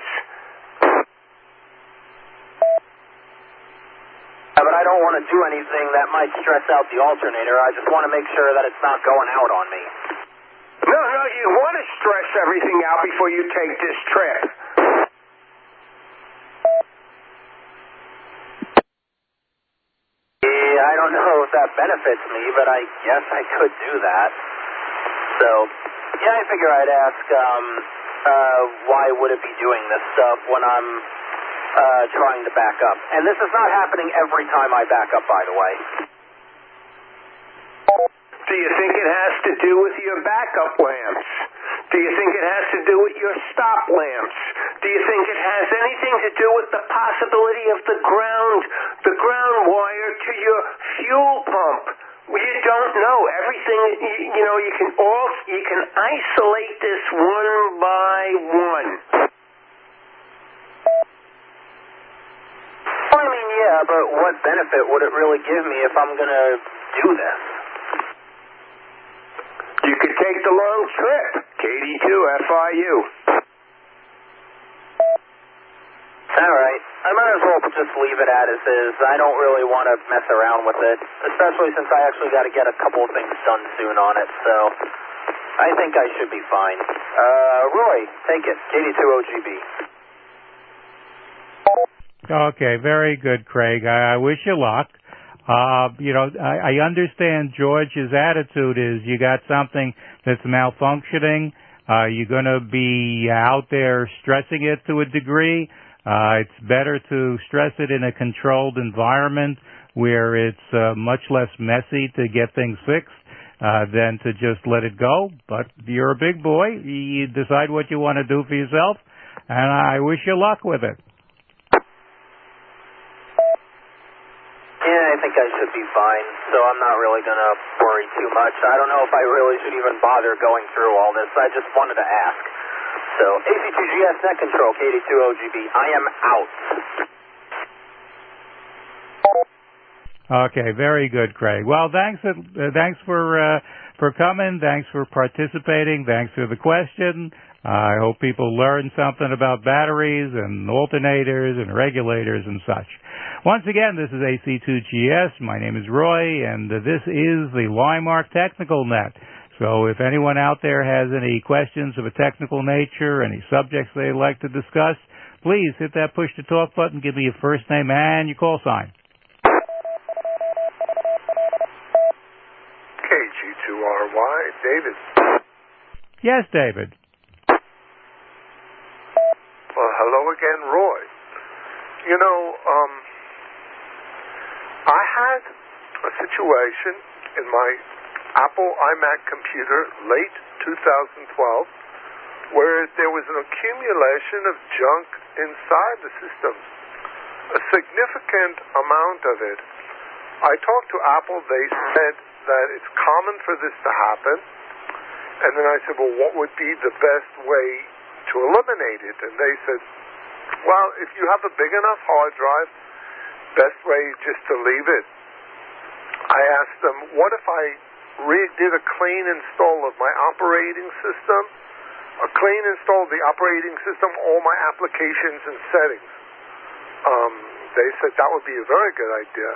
Yeah, but I don't want to do anything that might stress out the alternator. I just want to make sure that it's not going out on me. No, no, you want to stress everything out before you take this trip. I don't know if that benefits me, but I guess I could do that. So, yeah, I figure I'd ask, um, uh, why would it be doing this stuff when I'm uh, trying to back up? And this is not happening every time I back up, by the way. Do you think it has to do with your backup lamps? Do you think it has to do with your stop lamps? Do you think it has anything to do with the possibility of the ground, the ground wire to your fuel pump? You don't know. Everything, you, you know, you can all, you can isolate this one by one. I mean, yeah, but what benefit would it really give me if I'm going to do this? You could take the long trip. K D two F I U. All right. I might as well just leave it as is. I don't really want to mess around with it, especially since I actually got to get a couple of things done soon on it, so I think I should be fine. Uh, Roy, take it. K D two O G B. Okay, very good, Craig. I, I wish you luck. Uh, you know, I, I understand George's attitude is you got something that's malfunctioning. Uh, you're going to be out there stressing it to a degree. Uh, it's better to stress it in a controlled environment where it's uh, much less messy to get things fixed uh, than to just let it go. But you're a big boy. You decide what you want to do for yourself, and I wish you luck with it. Yeah, I think I should be fine, so I'm not really going to worry too much. I don't know if I really should even bother going through all this. I just wanted to ask. So, A C two G S Net Control, K D two O G B, I am out. Okay, very good, Craig. Well, thanks uh, thanks for uh, for coming. Thanks for participating. Thanks for the question. I hope people learn something about batteries and alternators and regulators and such. Once again, this is A C two G S. My name is Roy, and this is the Limark Technical Net. So if anyone out there has any questions of a technical nature, any subjects they'd like to discuss, please hit that push-to-talk button, give me your first name and your call sign. K G two R Y, David. Yes, David. Well, hello again, Roy. You know, um, I had a situation in my Apple iMac computer late two thousand twelve where there was an accumulation of junk inside the system, a significant amount of it. I talked to Apple. They said that it's common for this to happen. And then I said, well, what would be the best way to eliminate it? And they said, well, if you have a big enough hard drive, best way is just to leave it. I asked them, what if I re- did a clean install of my operating system, a clean install of the operating system, all my applications and settings? Um, they said that would be a very good idea.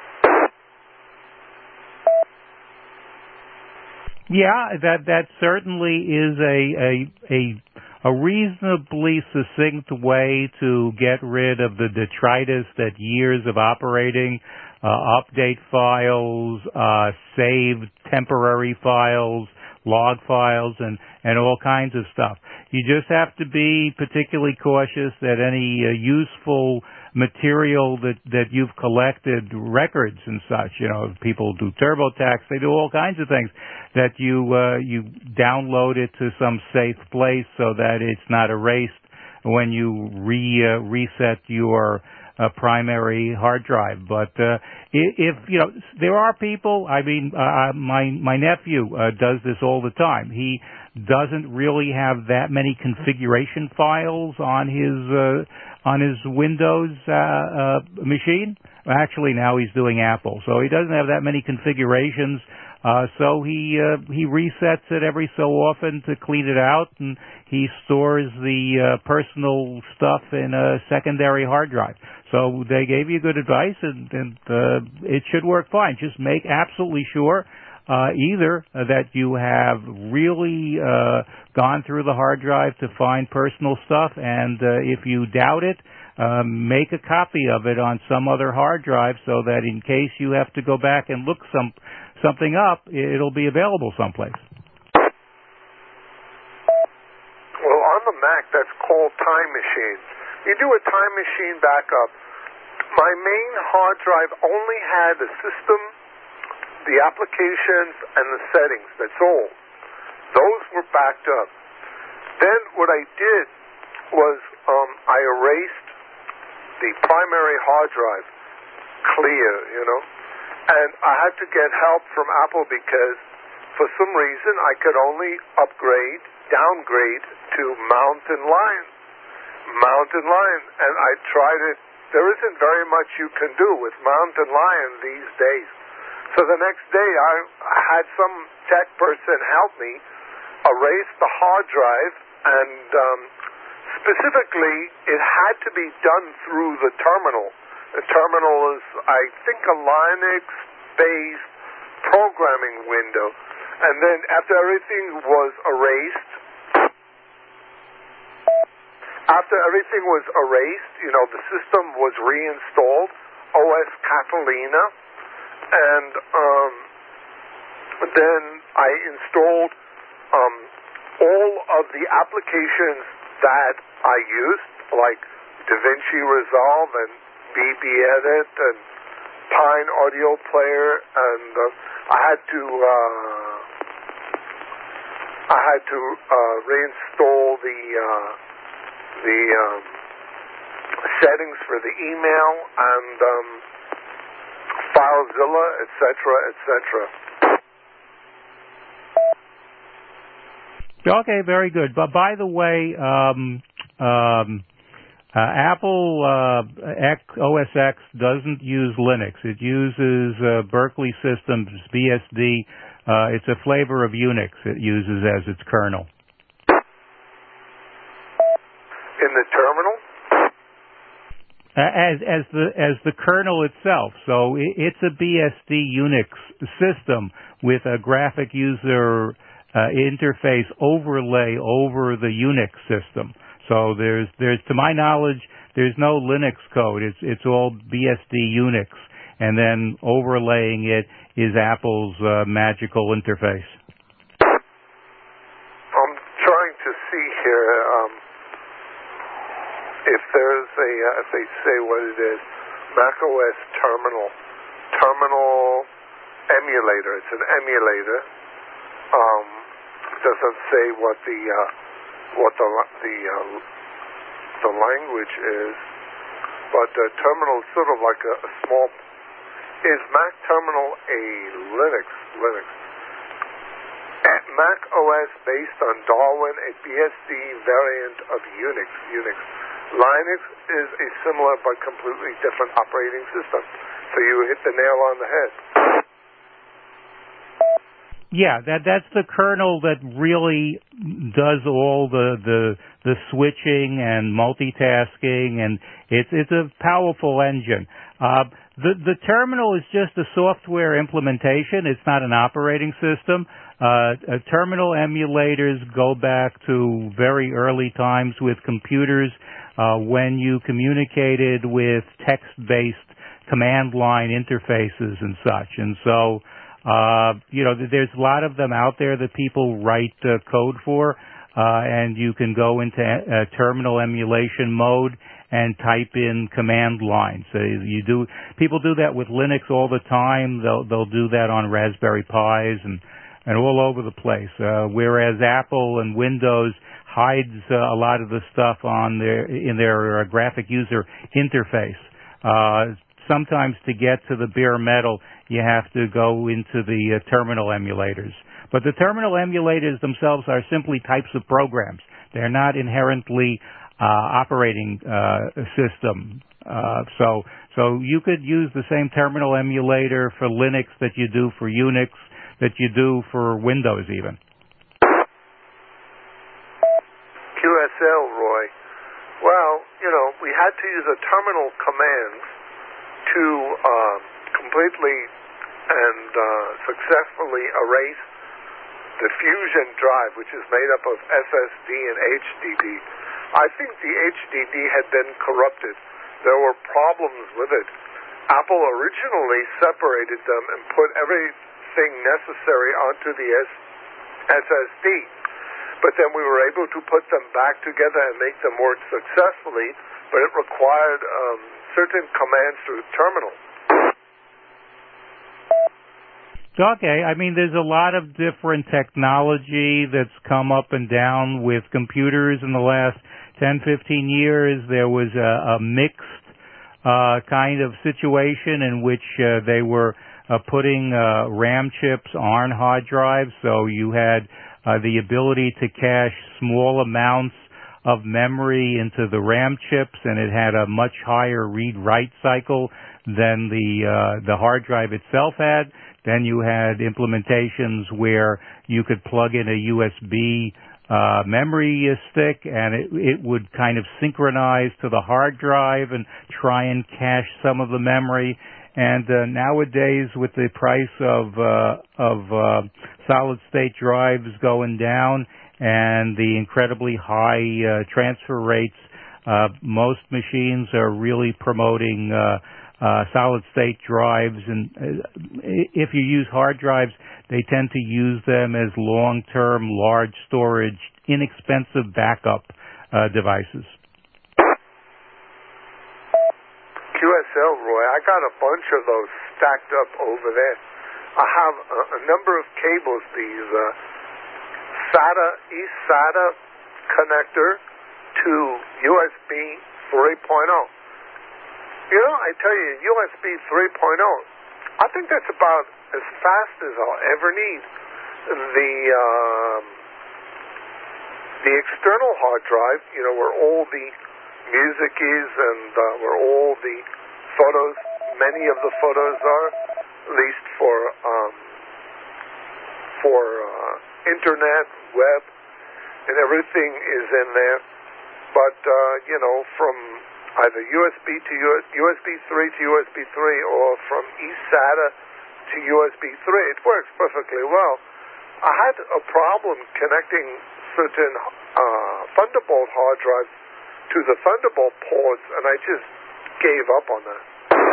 Yeah, that that certainly is a a a, a reasonably succinct way to get rid of the detritus that years of operating, uh, update files, uh, saved temporary files, log files, and, and all kinds of stuff. You just have to be particularly cautious that any uh, useful material that, that you've collected, records and such, you know, people do TurboTax, they do all kinds of things, that you, uh, you download it to some safe place so that it's not erased when you re, uh, reset your uh, primary hard drive. But, uh, if, you know, there are people, I mean, uh, my, my nephew, uh, does this all the time. He doesn't really have that many configuration files on his, uh, on his Windows uh, uh, machine. Actually, now he's doing Apple, so he doesn't have that many configurations. Uh, so he uh, he resets it every so often to clean it out, and he stores the uh, personal stuff in a secondary hard drive. So they gave you good advice, and, and uh, it should work fine. Just make absolutely sure Uh, either uh, that you have really uh, gone through the hard drive to find personal stuff, and uh, if you doubt it, uh, make a copy of it on some other hard drive so that in case you have to go back and look some something up, it'll be available someplace. Well, on the Mac, that's called Time Machine. You do a Time Machine backup. My main hard drive only had the system, the applications, and the settings. That's all. Those were backed up. Then what I did was um, I erased the primary hard drive clear, you know, and I had to get help from Apple because for some reason I could only upgrade, downgrade to Mountain Lion. Mountain Lion, and I tried it. There isn't very much you can do with Mountain Lion these days. So the next day, I had some tech person help me erase the hard drive, and um, specifically, it had to be done through the terminal. The terminal is, I think, a Linux-based programming window. And then after everything was erased, after everything was erased, you know, the system was reinstalled, O S Catalina. And um, then I installed um, all of the applications that I used, like DaVinci Resolve and B B Edit and Pine Audio Player, and uh, I had to uh, I had to uh, reinstall the uh, the um, settings for the email and um, FileZilla, et cetera, et cetera. Okay, very good. But by the way, um, um, uh, Apple uh, X, O S X doesn't use Linux. It uses uh, Berkeley Systems B S D Uh, it's a flavor of Unix it uses as its kernel. In the terminal? As as the as the kernel itself, so it, it's a B S D Unix system with a graphic user uh, interface overlay over the Unix system. So there's there's to my knowledge there's no Linux code. It's it's all B S D Unix, and then overlaying it is Apple's uh, magical interface. I'm trying to see here. Um, If there's a, uh, if they say what it is, macOS terminal, terminal emulator. It's an emulator. Um, doesn't say what the uh, what the the uh, the language is, but uh, terminal is sort of like a, a small. Is Mac terminal a Linux? Linux. At Mac O S based on Darwin, a B S D variant of Unix. Unix. Linux is a similar but completely different operating system. So you hit the nail on the head. Yeah, that that's the kernel that really does all the the, the switching and multitasking, and it's it's a powerful engine. Uh, the the terminal is just a software implementation. It's not an operating system. Uh, uh, terminal emulators go back to very early times with computers uh, when you communicated with text-based command line interfaces and such. And so, uh, you know, there's a lot of them out there that people write uh, code for, uh, and you can go into uh, terminal emulation mode and type in command lines. So you do, people do that with Linux all the time. They'll they'll do that on Raspberry Pis and and all over the place. Uh, whereas Apple and Windows hides uh, a lot of the stuff on their in their uh, graphic user interface. Uh, sometimes to get to the bare metal, you have to go into the uh, terminal emulators. But the terminal emulators themselves are simply types of programs. They're not inherently uh, operating uh, system. Uh, so, so you could use the same terminal emulator for Linux that you do for Unix, that you do for Windows even. Q S L, Roy. Well, you know, we had to use a terminal command to uh, completely and uh, successfully erase the Fusion drive, which is made up of S S D and H D D. I think the H D D had been corrupted. There were problems with it. Apple originally separated them and put everything necessary onto the S S D. But then we were able to put them back together and make them work successfully, but it required um, certain commands through the terminal. Okay, I mean, there's a lot of different technology that's come up and down with computers in the last ten, fifteen years. There was a, a mixed uh, kind of situation in which uh, they were uh, putting uh, RAM chips on hard drives, so you had uh, the ability to cache small amounts of memory into the RAM chips, and it had a much higher read-write cycle than the uh, the hard drive itself had. Then you had implementations where you could plug in a U S B uh, memory stick, and it, it would kind of synchronize to the hard drive and try and cache some of the memory. And uh, nowadays, with the price of uh, of uh, solid-state drives going down and the incredibly high uh, transfer rates, uh, most machines are really promoting uh, uh, solid-state drives. And uh, if you use hard drives, they tend to use them as long-term, large storage, inexpensive backup uh, devices. Q S L, Roy, I got a bunch of those stacked up over there. I have a, a number of cables, these uh, SATA, East SATA connector to U S B three point oh. You know, I tell you, U S B three point oh, I think that's about as fast as I'll ever need. The um, the external hard drive, you know, where all the music is and uh, where all the photos, many of the photos are, at least for um, for uh, internet, web, and everything is in there. But, uh, you know, from either U S B to U S B three to U S B three or from eSATA to U S B three, it works perfectly well. I had a problem connecting certain uh, Thunderbolt hard drives to the Thunderbolt ports, and I just gave up on that.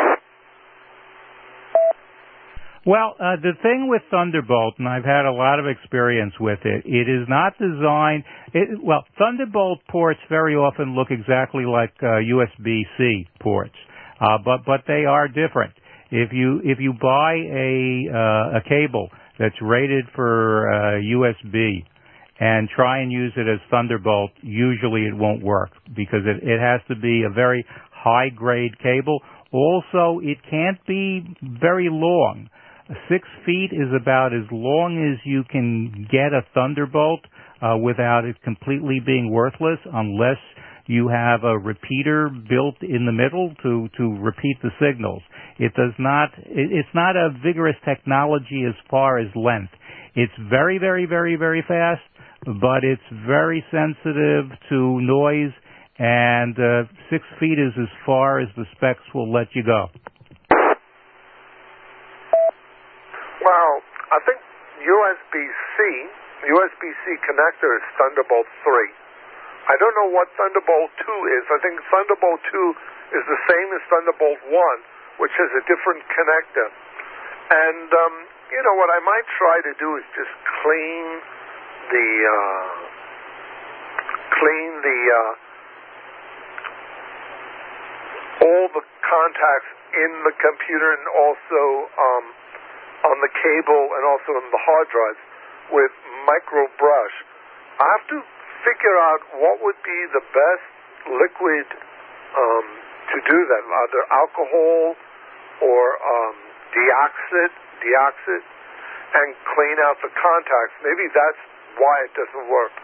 Well, uh, the thing with Thunderbolt, and I've had a lot of experience with it, it is not designed, it, well, Thunderbolt ports very often look exactly like uh, U S B C ports, uh, but, but they are different. If you, if you buy a, uh, a cable that's rated for uh, U S B and try and use it as Thunderbolt, usually it won't work because it, it has to be a very high-grade cable. Also, it can't be very long. Six feet is about as long as you can get a Thunderbolt uh, without it completely being worthless, unless you have a repeater built in the middle to, to repeat the signals. It does not, it, it's not a vigorous technology as far as length. It's very, very, very, very fast, but it's very sensitive to noise, and uh, six feet is as far as the specs will let you go. Well, I think U S B C, U S B C connector is Thunderbolt three. I don't know what Thunderbolt two is. I think Thunderbolt two is the same as Thunderbolt one, which has a different connector. And, um, you know, what I might try to do is just clean the, uh, clean the, uh, all the contacts in the computer and also, um, on the cable and also on the hard drives with micro brush. I have to figure out what would be the best liquid um, to do that, either alcohol or um, deoxit, deoxit, and clean out the contacts. Maybe that's why it doesn't work.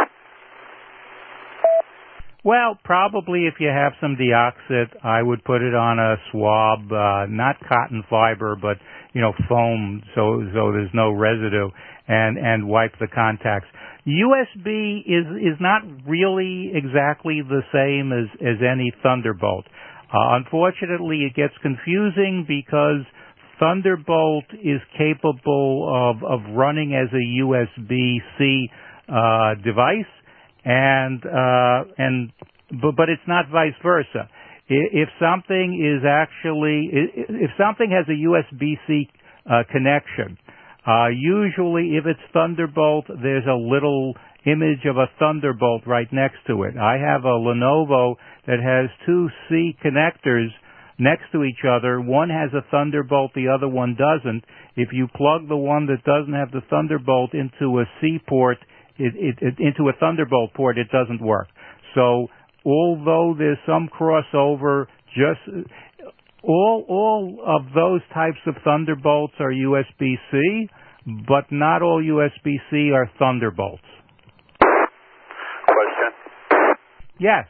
Well, probably if you have some deoxit, I would put it on a swab, uh, not cotton fiber, but, you know, foam, so, so there's no residue, and, and wipe the contacts. U S B is, is not really exactly the same as, as any Thunderbolt. Uh, unfortunately, it gets confusing because Thunderbolt is capable of, of running as a U S B C, uh, device, and uh and but, but it's not vice versa. If something is actually if something has a U S B C uh, connection, uh usually if it's Thunderbolt, there's a little image of a Thunderbolt right next to it. I have a Lenovo that has two C connectors next to each other. One has a Thunderbolt, the other one doesn't. If you plug the one that doesn't have the Thunderbolt into a C port, It, it, it, into a Thunderbolt port, it doesn't work. So, although there's some crossover, just all all of those types of Thunderbolts are U S B C, but not all U S B C are Thunderbolts. Question? Yes.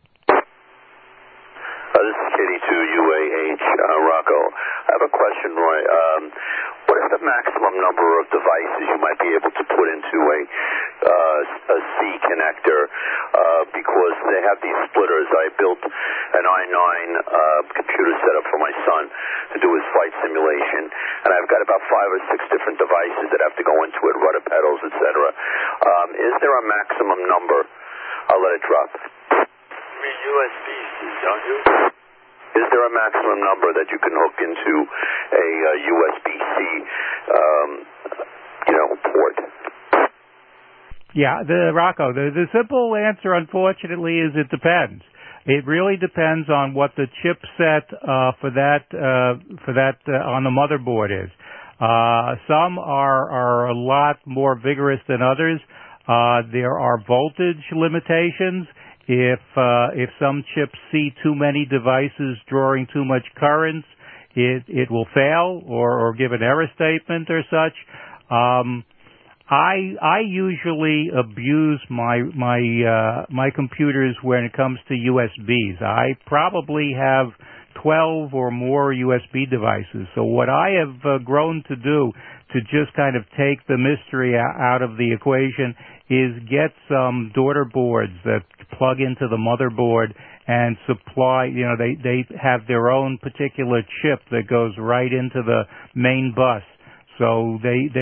Uh, this is K D two U A H, uh, Rocco. I have a question, Roy. Um, what is the maximum number of devices you might be able to put into a, uh, a C connector? Uh, because they have these splitters. I built an i nine uh, computer setup for my son to do his flight simulation, and I've got about five or six different devices that have to go into it, rudder pedals, et cetera. Um, is there a maximum number? I'll let it drop. You mean U S B C, don't you? Is there a maximum number that you can hook into a uh, U S B C, um, you know, port? Yeah, the Rocco, the, the simple answer, unfortunately, is it depends. It really depends on what the chipset uh, for that uh, for that uh, on the motherboard is. Uh, some are are a lot more vigorous than others. Uh, there are voltage limitations. If uh, if some chips see too many devices drawing too much current, it it will fail or, or give an error statement or such. Um, I I usually abuse my my uh, my computers when it comes to U S Bs. I probably have twelve or more U S B devices. So what I have uh, grown to do to just kind of take the mystery out of the equation is get some daughter boards that plug into the motherboard and supply, you know, they, they have their own particular chip that goes right into the main bus. So they, they